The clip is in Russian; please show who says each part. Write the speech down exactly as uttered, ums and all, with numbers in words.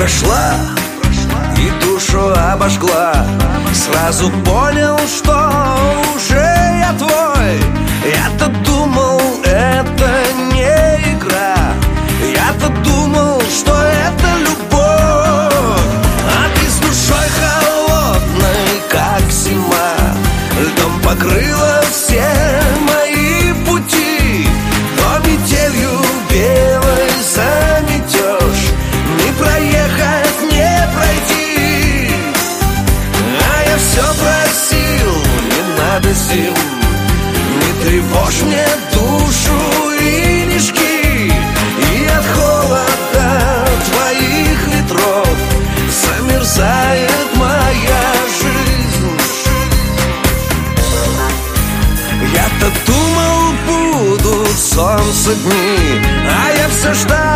Speaker 1: прошла и душу обожгла. Сразу понял, что уже я твой. Я-то думал, это не игра. Я-то думал, что это любовь. А ты с душой холодной, как зима. Льдом покрыла все мои пути. То метелью белой заметешь, не проехать, не пройти. А я все просил, не надо зим, не тревожь мне душу и не жги. И от холода твоих ветров замерзает моя жизнь. Я-то думал, будут солнце дни, а я все ждал